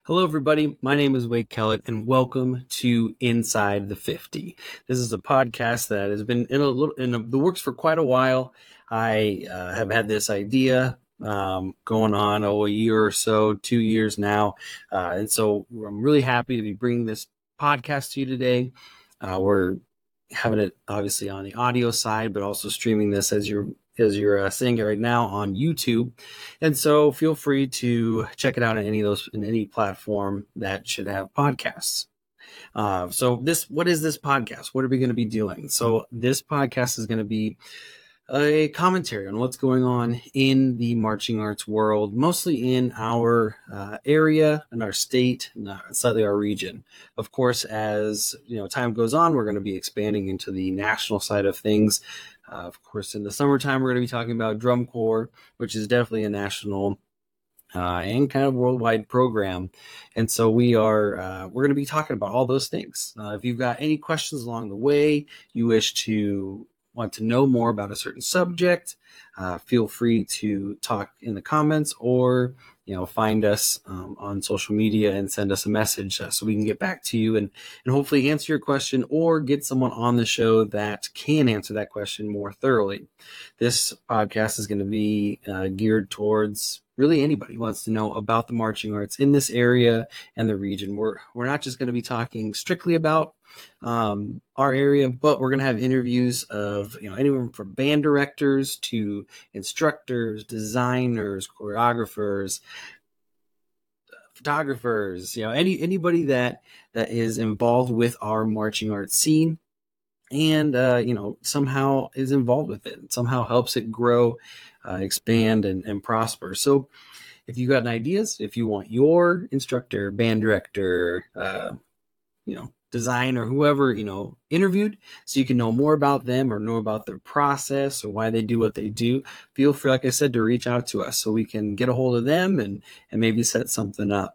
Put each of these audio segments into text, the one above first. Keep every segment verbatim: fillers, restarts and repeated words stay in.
Hello, everybody. My name is Wade Kellett, and welcome to Inside the fifty. This is a podcast that has been in a little in the works for quite a while. I uh, have had this idea um, going on oh, a year or so, two years now, uh, and so I'm really happy to be bringing this podcast to you today. Uh, we're having it obviously on the audio side, but also streaming this as you're as you're uh, seeing it right now on YouTube. And so feel free to check it out in any of those in any platform that should have podcasts. Uh, so this, what is this podcast? What are we going to be doing? So this podcast is going to be a commentary on what's going on in the marching arts world, mostly in our uh, area and our state, and uh, slightly our region. Of course, as you know, time goes on, we're going to be expanding into the national side of things. Uh, of course, in the summertime, we're going to be talking about drum corps, which is definitely a national uh, and kind of worldwide program. And so we are uh, we're going to be talking about all those things. Uh, if you've got any questions along the way, you wish to want to know more about a certain subject, uh, feel free to talk in the comments or you know find us um, on social media and send us a message uh, so we can get back to you and and hopefully answer your question or get someone on the show that can answer that question more thoroughly. This podcast is going to be uh, geared towards really anybody who wants to know about the marching arts in this area and the region. We're we're not just going to be talking strictly about um, our area, but we're going to have interviews of you know anyone from band directors to instructors, designers, choreographers, photographers. You know, any anybody that that is involved with our marching arts scene and uh, you know somehow is involved with it, somehow helps it grow, uh, expand, and, and prosper. So if you got ideas, if you want your instructor, band director, uh, you know, design or whoever, you know, interviewed so you can know more about them or know about their process or why they do what they do, feel free, like I said, to reach out to us so we can get a hold of them and, and maybe set something up.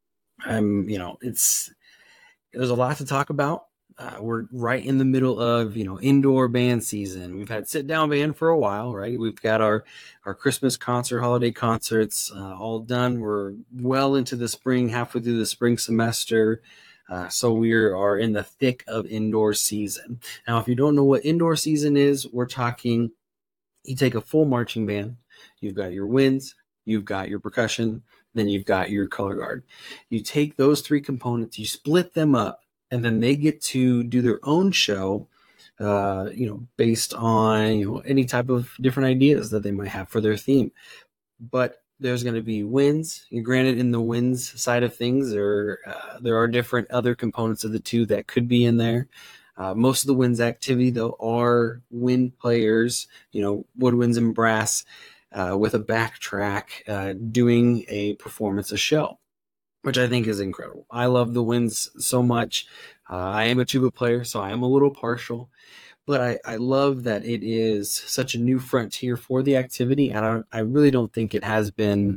I'm, you know, it's, there's a lot to talk about. Uh, we're right in the middle of, you know, indoor band season. We've had sit down band for a while, right? We've got our, our Christmas concert, holiday concerts uh, all done. We're well into the spring, halfway through the spring semester. Uh, so we are in the thick of indoor season. Now, if you don't know what indoor season is, we're talking, you take a full marching band, you've got your winds, you've got your percussion, then you've got your color guard. You take those three components, you split them up, and then they get to do their own show, uh, you know, based on you know any type of different ideas that they might have for their theme. But there's going to be winds. Granted, in the winds side of things, there uh, there are different other components of the two that could be in there. Uh, most of the winds activity, though, are wind players, you know, woodwinds and brass, uh, with a backtrack, uh, doing a performance, a show, which I think is incredible. I love the winds so much. Uh, I am a tuba player, so I am a little partial, but I, I love that it is such a new frontier for the activity, and I, I really don't think it has been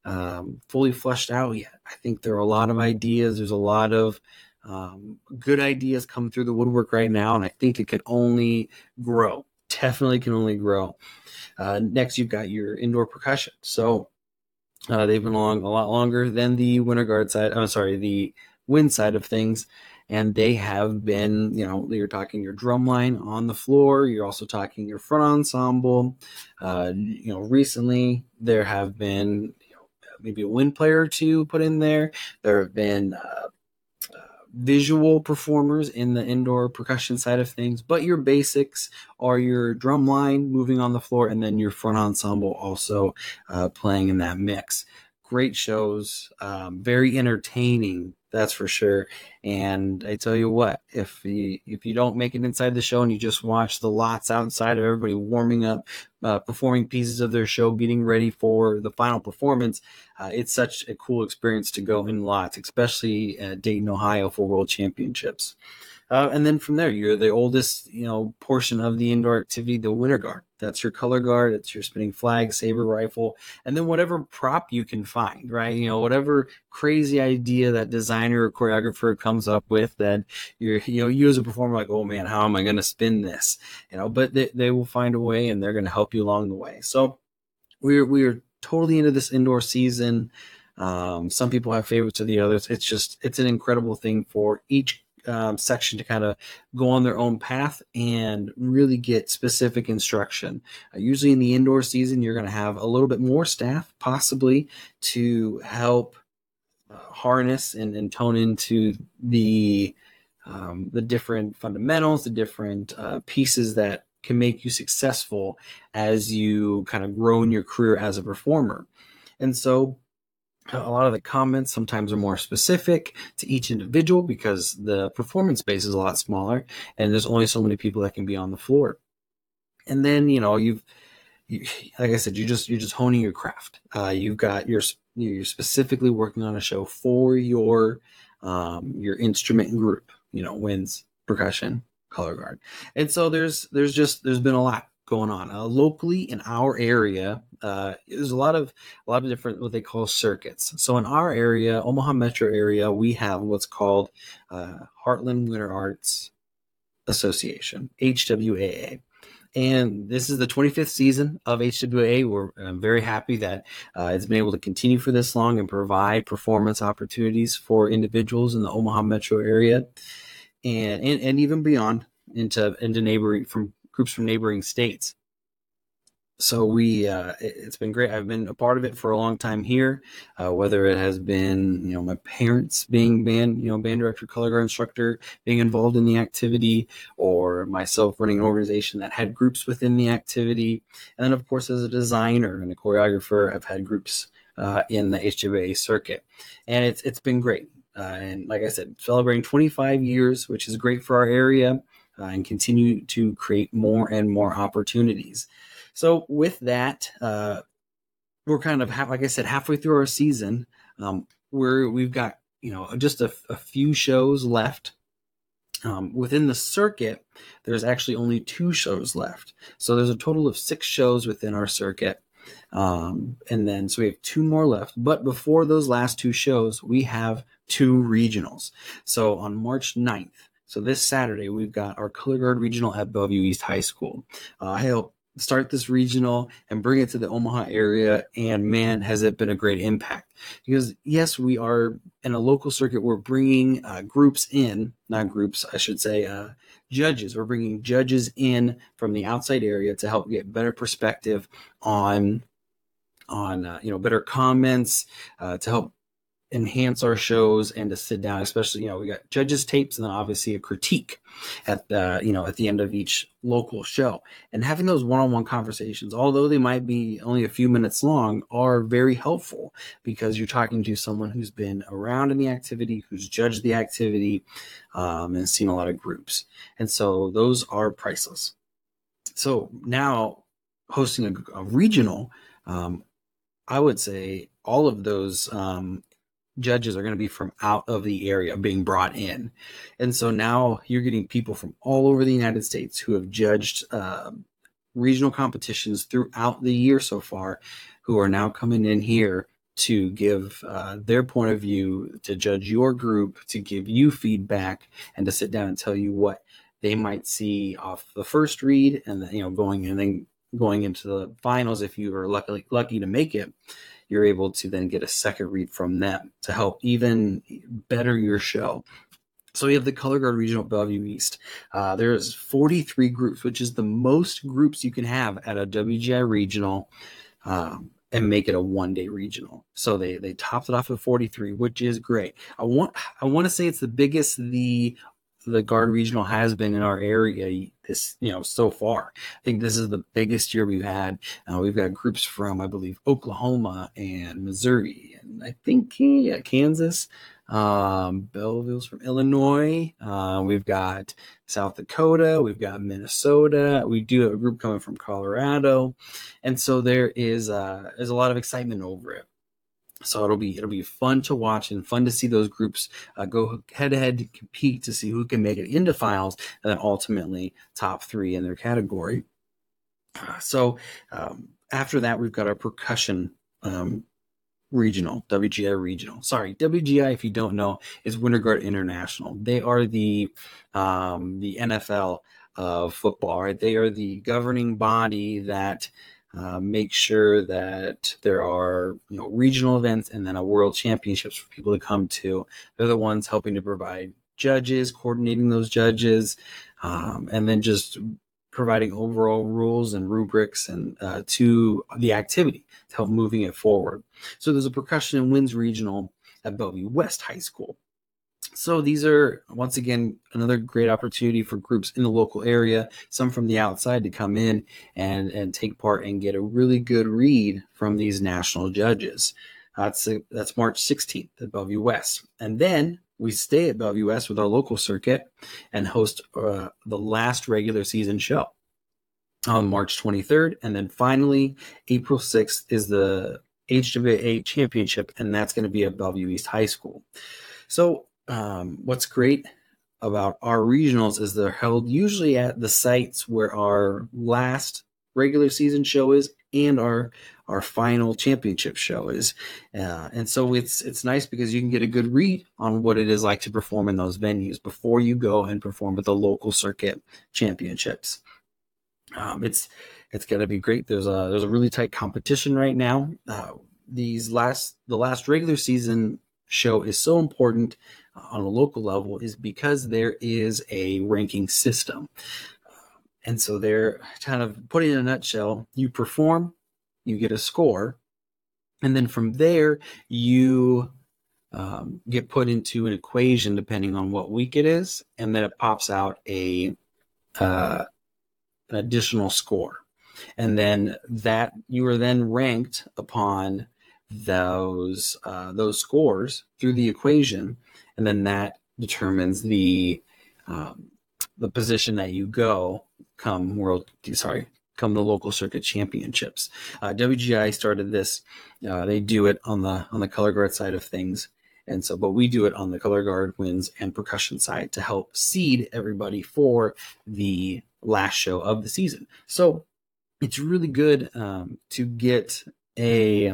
um, fully fleshed out yet. I think there are a lot of ideas. There's a lot of um, good ideas come through the woodwork right now, and I think it can only grow. Definitely can only grow. Uh, next, you've got your indoor percussion. So uh, they've been along a lot longer than the winter guard side. I'm sorry, the wind side of things. And they have been, you know, you're talking your drum line on the floor. You're also talking your front ensemble. Uh, you know, recently there have been you know, maybe a wind player or two put in there. There have been uh, uh, visual performers in the indoor percussion side of things. But your basics are your drum line moving on the floor and then your front ensemble also uh, playing in that mix. Great shows, um, very entertaining, that's for sure. And I tell you what, if you if you don't make it inside the show and you just watch the lots outside of everybody warming up, uh, performing pieces of their show, getting ready for the final performance, uh, it's such a cool experience to go in lots, especially at Dayton, Ohio for World Championships. Uh, and then from there, you're the oldest, you know, portion of the indoor activity, the winter guard. That's your color guard. It's your spinning flag, saber rifle, and then whatever prop you can find, right? You know, whatever crazy idea that designer or choreographer comes up with that you're, you know, you as a performer, like, oh man, how am I going to spin this? You know, but they, they will find a way and they're going to help you along the way. So we're, we're totally into this indoor season. Um, some people have favorites of the others. It's just, it's an incredible thing for each um, section to kind of go on their own path and really get specific instruction. Uh, usually in the indoor season, you're going to have a little bit more staff possibly to help uh, harness and, and tone into the um, the different fundamentals, the different uh, pieces that can make you successful as you kind of grow in your career as a performer. And so a lot of the comments sometimes are more specific to each individual because the performance space is a lot smaller and there's only so many people that can be on the floor. And then, you know, you've, you, like I said, you just, you're just honing your craft. Uh, you've got your, you're specifically working on a show for your, um, your instrument group, you know, winds, percussion, color guard. And so there's, there's just, there's been a lot going on uh, locally in our area. Uh, there's a lot of a lot of different what they call circuits. So in our area, Omaha metro area, we have what's called uh, Heartland Winter Arts Association, H W A A. And this is the twenty-fifth season of H W A. We're I'm very happy that uh, it's been able to continue for this long and provide performance opportunities for individuals in the Omaha metro area and and, and even beyond into into neighboring from groups from neighboring states. So we, uh, it's been great. I've been a part of it for a long time here, uh, whether it has been, you know, my parents being band, you know, band director, color guard instructor, being involved in the activity, or myself running an organization that had groups within the activity. And then of course, as a designer and a choreographer, I've had groups, uh, in the H W A circuit, and it's, it's been great. Uh, and like I said, celebrating twenty-five years, which is great for our area, uh, and continue to create more and more opportunities. So with that, uh, we're kind of, like I said, halfway through our season. Um, we're, we've got, you know, just a, a few shows left. Um, within the circuit, there's actually only two shows left. So there's a total of six shows within our circuit. Um, and then, so we have two more left. But before those last two shows, we have two regionals. So on March ninth, so this Saturday, we've got our color guard regional at Bellevue East High School. Uh, I help start this regional and bring it to the Omaha area, and man, has it been a great impact. Because yes, we are in a local circuit, we're bringing uh, groups in, not groups, I should say, uh, judges. We're bringing judges in from the outside area to help get better perspective on, on uh, you know, better comments, uh, to help enhance our shows and to sit down, especially, you know, we got judges tapes and then obviously a critique at the, you know, at the end of each local show. And having those one-on-one conversations, although they might be only a few minutes long, are very helpful because you're talking to someone who's been around in the activity, who's judged the activity, um, and seen a lot of groups. And so those are priceless. So now hosting a, a regional, um, I would say all of those, um, judges are going to be from out of the area being brought in. And so now you're getting people from all over the United States who have judged uh, regional competitions throughout the year so far, who are now coming in here to give uh, their point of view, to judge your group, to give you feedback, and to sit down and tell you what they might see off the first read, and then, you know, going and then going into the finals, if you are lucky lucky to make it, you're able to then get a second read from them to help even better your show. So we have the Color Guard Regional at Bellevue East. Uh, there's forty-three groups, which is the most groups you can have at a W G I regional, um, and make it a one-day regional. So they they topped it off at forty-three, which is great. I want I want to say it's the biggest the the Guard Regional has been in our area this, you know, so far. I think this is the biggest year we've had. Uh, we've got groups from, I believe, Oklahoma and Missouri, and I think yeah, Kansas. Um, Belleville's from Illinois. Uh, we've got South Dakota. We've got Minnesota. We do have a group coming from Colorado, and so there is uh, there's a lot of excitement over it. So it'll be it'll be fun to watch and fun to see those groups uh, go head to head to compete to see who can make it into finals and then ultimately top three in their category. Uh, so um, after that, we've got our percussion um, regional, W G I regional. Sorry, W G I, if you don't know, is Winter Guard International. They are the um, the N F L of football, right? They are the governing body that Uh, make sure that there are, you know, regional events and then a world championships for people to come to. They're the ones helping to provide judges, coordinating those judges, um, and then just providing overall rules and rubrics and uh, to the activity to help moving it forward. So there's a percussion and winds regional at Bellevue West High School. So these are, once again, another great opportunity for groups in the local area, some from the outside, to come in and, and take part and get a really good read from these national judges. That's, that's March sixteenth at Bellevue West. And then we stay at Bellevue West with our local circuit and host uh, the last regular season show on March twenty-third. And then finally, April sixth is the H W A championship, and that's going to be at Bellevue East High School. So um, what's great about our regionals is they're held usually at the sites where our last regular season show is and our our final championship show is. Uh, and so it's it's nice because you can get a good read on what it is like to perform in those venues before you go and perform at the local circuit championships. Um, it's it's going to be great. There's a there's a really tight competition right now. Uh, these last the last regular season show is so important on a local level is because there is a ranking system. And so they're kind of putting in a nutshell, you perform, you get a score, and then from there you um, get put into an equation depending on what week it is, and then it pops out a uh, an additional score. And then that you are then ranked upon those uh, those scores through the equation, and then that determines the um, the position that you go come world sorry come the local circuit championships. uh, W G I started this. Uh, they do it on the on the color guard side of things, and so but we do it on the color guard, winds, and percussion side to help seed everybody for the last show of the season. So it's really good um, to get a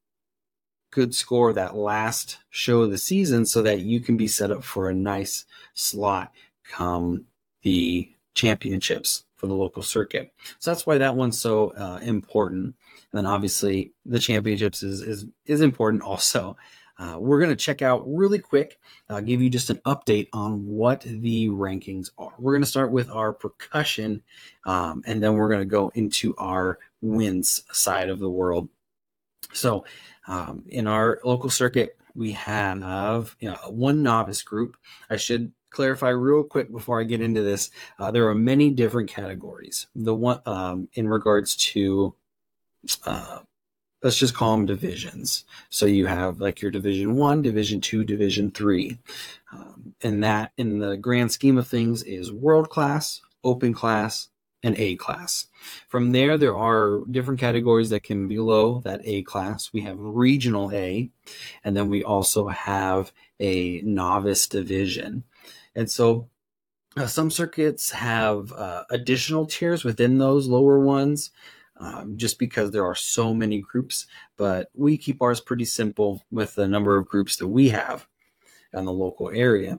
good score that last show of the season so that you can be set up for a nice slot come the championships for the local circuit. So that's why that one's so uh, important. And then obviously the championships is is, is important also. Uh, we're going to check out really quick, uh, give you just an update on what the rankings are. We're going to start with our percussion, um, and then we're going to go into our winds side of the world. So um, in our local circuit, we have you know, one novice group. I should clarify real quick before I get into this. Uh, there are many different categories. The one um, in regards to, uh, let's just call them divisions. So you have like your division one, division two, division three. Um, and that in the grand scheme of things is world class, open class, and A class. From there, there are different categories that can be below that A class. We have regional A, and then we also have a novice division. And so uh, some circuits have uh, additional tiers within those lower ones, um, just because there are so many groups, but we keep ours pretty simple with the number of groups that we have in the local area.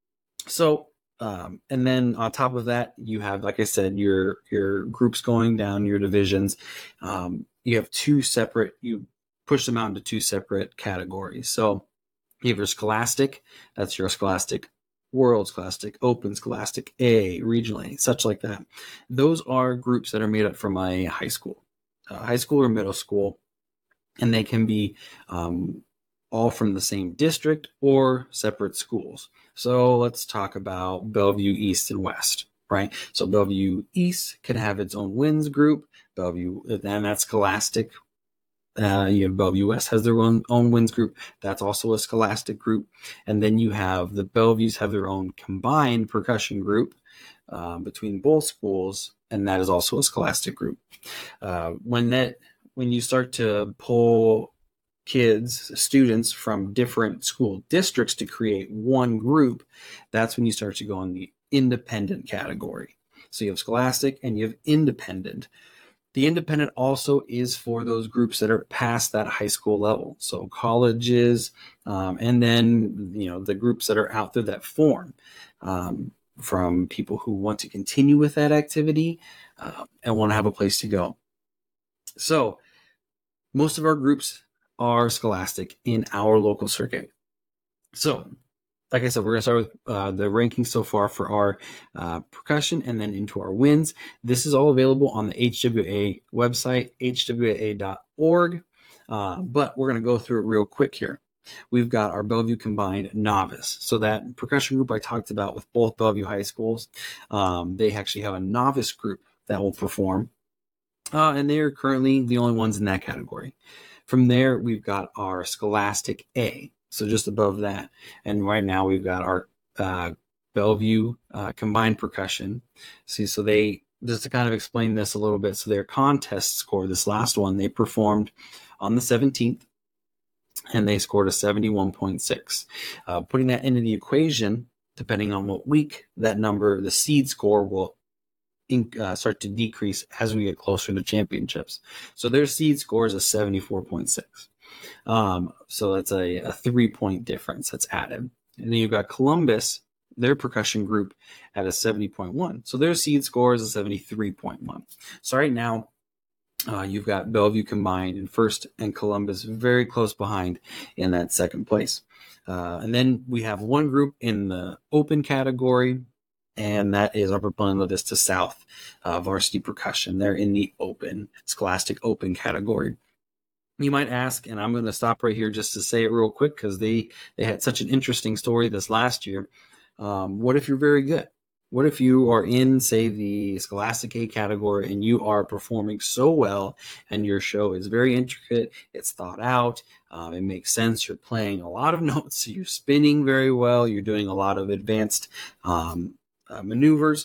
So Um, and then on top of that, you have, like I said, your your groups going down, your divisions. Um, you have two separate, you push them out into two separate categories. So you have your Scholastic, that's your Scholastic World, Scholastic Open, Scholastic A, Regional A, such like that. Those are groups that are made up from a high school, uh, high school or middle school, and they can be um, all from the same district or separate schools. So let's talk about Bellevue East and West, right? So Bellevue East can have its own winds group. Bellevue, and that's Scholastic. Uh, you have Bellevue West has their own, own winds group. That's also a Scholastic group. And then you have the Bellevues have their own combined percussion group uh, between both schools, and that is also a Scholastic group. Uh, when that when you start to pull kids, students from different school districts to create one group, that's when you start to go in the independent category. So you have Scholastic and you have independent. The independent also is for those groups that are past that high school level. So colleges, um, and then, you know, the groups that are out there that form um, from people who want to continue with that activity uh, and want to have a place to go. So most of our groups are scholastic in our local circuit. So, like I said, we're going to start with uh, the rankings so far for our uh, percussion and then into our wins. This is all available on the H W A website, H W A dot org. Uh, but we're going to go through it real quick here. We've got our Bellevue Combined Novice. So that percussion group I talked about with both Bellevue high schools, um, they actually have a novice group that will perform. Uh, and they're currently the only ones in that category. From there, we've got our Scholastic A, so just above that. And right now, we've got our uh, Bellevue uh, Combined Percussion. See, so they, just to kind of explain this a little bit, so their contest score, this last one, they performed on the seventeenth, and they scored a seventy-one point six. Uh, putting that into the equation, depending on what week, that number, the seed score will Uh, start to decrease as we get closer to championships. So their seed score is a seventy-four point six. Um, so that's a, a three point difference that's added. And then you've got Columbus, their percussion group, at a seventy point one. So their seed score is a seventy-three point one. So right now, uh, you've got Bellevue Combined in first and Columbus very close behind in that second place. Uh, and then we have one group in the open category, and that is Upper Plain Vista South uh, Varsity Percussion. They're in the open, Scholastic Open category. You might ask, and I'm going to stop right here just to say it real quick because they, they had such an interesting story this last year. Um, what if you're very good? What if you are in, say, the Scholastic A category and you are performing so well and your show is very intricate, it's thought out, um, it makes sense, you're playing a lot of notes, you're spinning very well, you're doing a lot of advanced um, uh, maneuvers,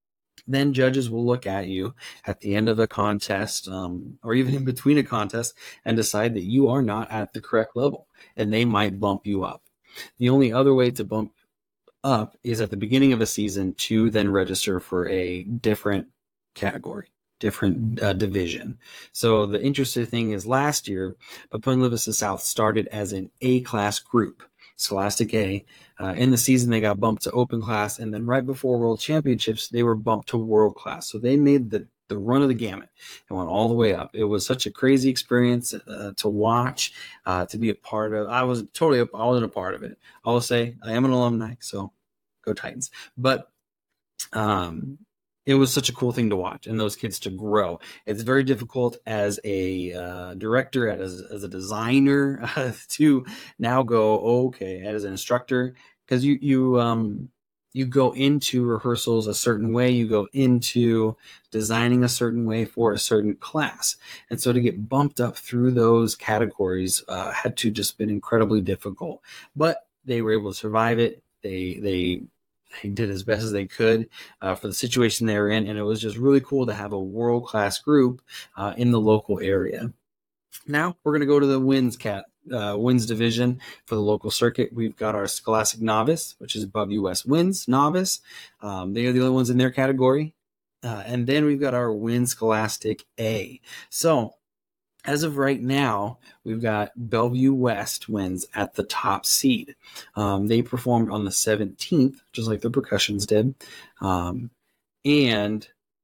then judges will look at you at the end of a contest um, or even in between a contest and decide that you are not at the correct level, and they might bump you up. The only other way to bump up is at the beginning of a season to then register for a different category, different uh, division. So the interesting thing is last year, Upper Plain Vista South started as an A-class group, Scholastic A. Uh, in the season, they got bumped to open class, and then right before World Championships, they were bumped to world class. So they made the the run of the gamut and went all the way up. It was such a crazy experience uh, to watch, uh, to be a part of. I was totally, I wasn't a part of it. I will say I am an alumni, so go Titans. But um, it was such a cool thing to watch and those kids to grow. It's very difficult as a uh, director, as, as a designer, uh, to now go, okay, as an instructor, because you, you, um, you go into rehearsals a certain way, you go into designing a certain way for a certain class. And so to get bumped up through those categories uh, had to just been incredibly difficult. But they were able to survive it. They they they did as best as they could uh, for the situation they were in. And it was just really cool to have a world-class group uh, in the local area. Now we're going to go to the wins cat. Uh, wins division for the local circuit. We've got our Scholastic Novice, which is above U S Wins Novice. Um, they are the only ones in their category. Uh, and then we've got our Wins Scholastic A. So as of right now, we've got Bellevue West Wins at the top seed. Um, they performed on the seventeenth, just like the percussions did, um, and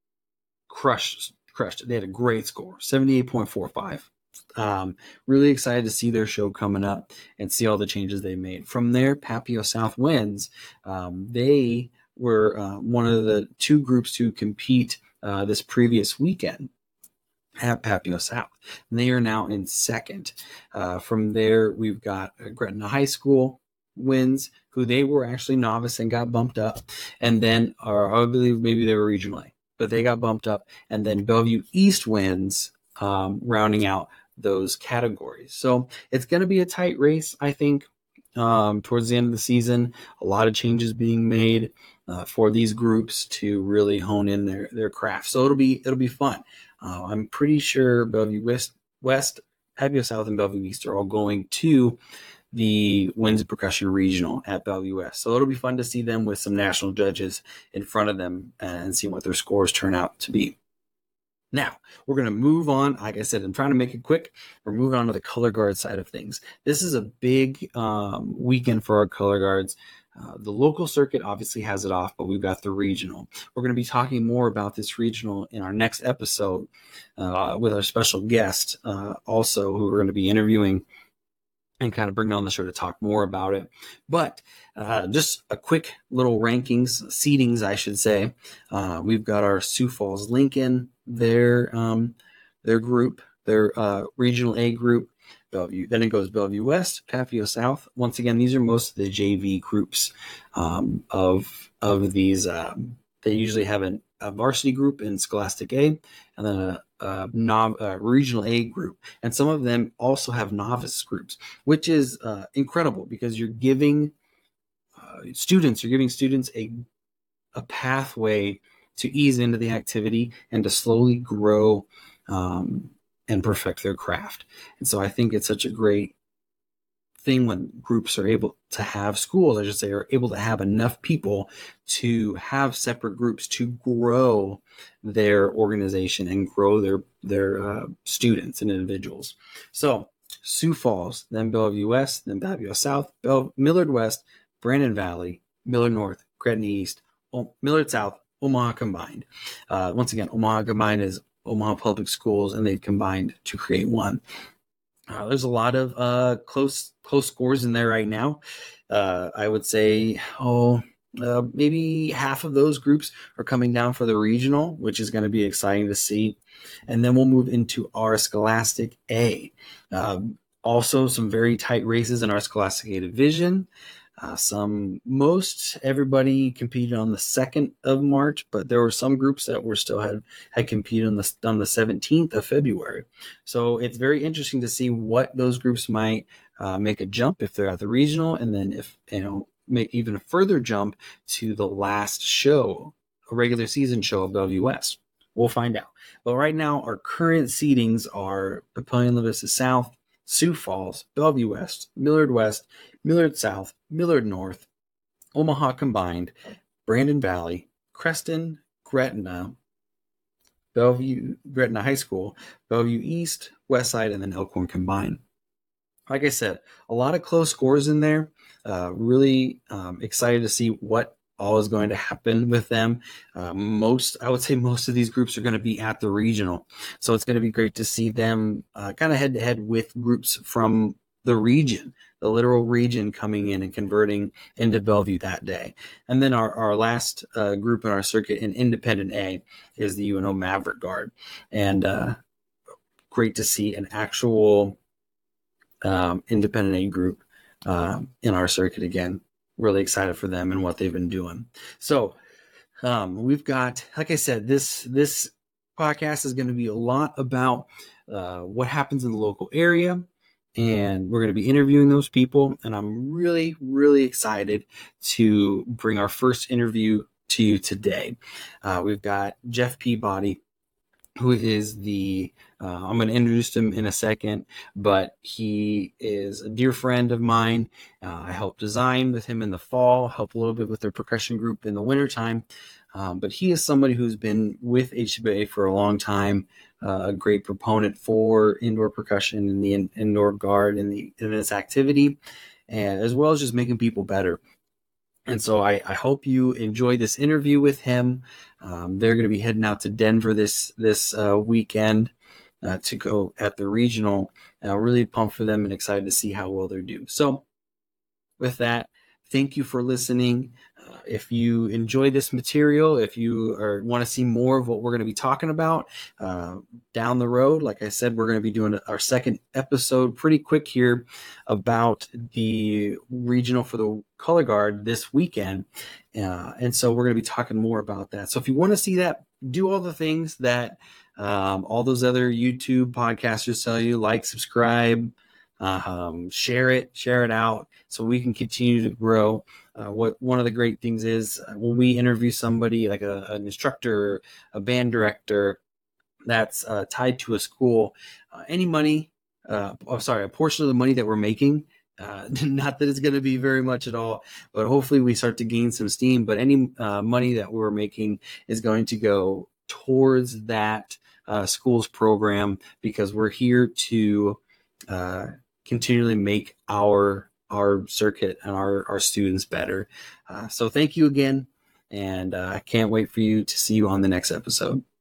crushed, crushed. They had a great score, seventy-eight point four five. Um, really excited to see their show coming up and see all the changes they made. From there, Papio South Wins. Um, they were uh, one of the two groups to compete uh, this previous weekend at Papio South. And they are now in second. Uh, from there, we've got Gretna High School Wins, who they were actually novice and got bumped up. And then, or I believe maybe they were regional A, but they got bumped up. And then Bellevue East Wins, um, rounding out those categories. So it's going to be a tight race, I think, um, towards the end of the season. A lot of changes being made uh, for these groups to really hone in their, their craft. So it'll be it'll be fun. Uh, I'm pretty sure Bellevue West, West, Papio South, and Bellevue East are all going to the Winds Percussion Regional at Bellevue West. So it'll be fun to see them with some national judges in front of them and see what their scores turn out to be. Now, we're going to move on. Like I said, I'm trying to make it quick. We're moving on to the color guard side of things. This is a big um, weekend for our color guards. Uh, the local circuit obviously has it off, but we've got the regional. We're going to be talking more about this regional in our next episode uh, with our special guest, uh, also, who we're going to be interviewing and kind of bring on the show to talk more about it. But uh, just a quick little rankings, seedings, I should say. Uh, we've got our Sioux Falls Lincoln, their um, their group, their uh, regional A group. Bellevue. Then it goes Bellevue West, Papio South. Once again, these are most of the J V groups um, of of these. Um, they usually have an, a varsity group in Scholastic A, and then a, a, nov, a regional A group, and some of them also have novice groups, which is uh, incredible because you're giving uh, students, you're giving students a a pathway to ease into the activity and to slowly grow. Um, and perfect their craft. And so I think it's such a great thing when groups are able to have, schools, I should say, are able to have enough people to have separate groups to grow their organization and grow their, their uh, students and individuals. So Sioux Falls, then Bellevue West, then Papio South, Bell- Millard West, Brandon Valley, Millard North, Gretna East, o- Millard South, Omaha combined. Uh, once again, Omaha combined is Omaha Public Schools, and they've combined to create one. Uh, there's a lot of uh, close close scores in there right now. Uh, I would say, oh, uh, maybe half of those groups are coming down for the regional, which is going to be exciting to see. And then we'll move into our Scholastic A. Um, also, some very tight races in our Scholastic A division. Uh, some, most everybody competed on the second of March, but there were some groups that were still had, had competed on the, on the seventeenth of February. So it's very interesting to see what those groups might uh, make a jump if they're at the regional, and then if, you know, make even a further jump to the last show, a regular season show of Bellevue West. We'll find out. But right now, our current seedings are Papillion La Vista South, Sioux Falls, Bellevue West, Millard West, Millard South, Millard North, Omaha combined, Brandon Valley, Creston, Gretna, Bellevue, Gretna High School, Bellevue East, Westside, and then Elkhorn combined. Like I said, a lot of close scores in there. Uh, really um, excited to see what all is going to happen with them. Uh, most, I would say most of these groups are going to be at the regional. So it's going to be great to see them uh, kind of head to head with groups from the region, the literal region, coming in and converting into Bellevue that day. And then our, our last uh, group in our circuit in Independent A is the U N O Maverick Guard. And uh, great to see an actual um, Independent A group uh, in our circuit again. Really excited for them and what they've been doing. So um, we've got, like I said, this this podcast is going to be a lot about uh, what happens in the local area, and we're going to be interviewing those people. And I'm really, really excited to bring our first interview to you today. Uh, we've got Jeff Peabody, who is the, uh, I'm going to introduce him in a second, but he is a dear friend of mine. Uh, I helped design with him in the fall, help a little bit with their percussion group in the wintertime. Um, but he is somebody who's been with H B A for a long time, uh, a great proponent for indoor percussion and the in, indoor guard and the in this activity, and as well as just making people better. And so I, I hope you enjoy this interview with him. Um, they're going to be heading out to Denver this this uh, weekend uh, to go at the regional. And I'm really pumped for them and excited to see how well they do. So with that, thank you for listening. Uh, if you enjoy this material, if you are, want to see more of what we're going to be talking about uh, down the road, like I said, we're going to be doing our second episode pretty quick here about the regional for the color guard this weekend. Uh, and so we're going to be talking more about that. So if you want to see that, do all the things that um, all those other YouTube podcasters tell you, like, subscribe, uh, um, share it, share it out so we can continue to grow. Uh, what one of the great things is uh, when we interview somebody like a, an instructor, a band director that's uh, tied to a school, uh, any money, uh, oh, sorry, a portion of the money that we're making, uh, not that it's going to be very much at all, but hopefully we start to gain some steam. But any uh, money that we're making is going to go towards that uh, school's program, because we're here to uh, continually make our our circuit and our, our students better. Uh, so thank you again. And uh, I can't wait for you to see you on the next episode.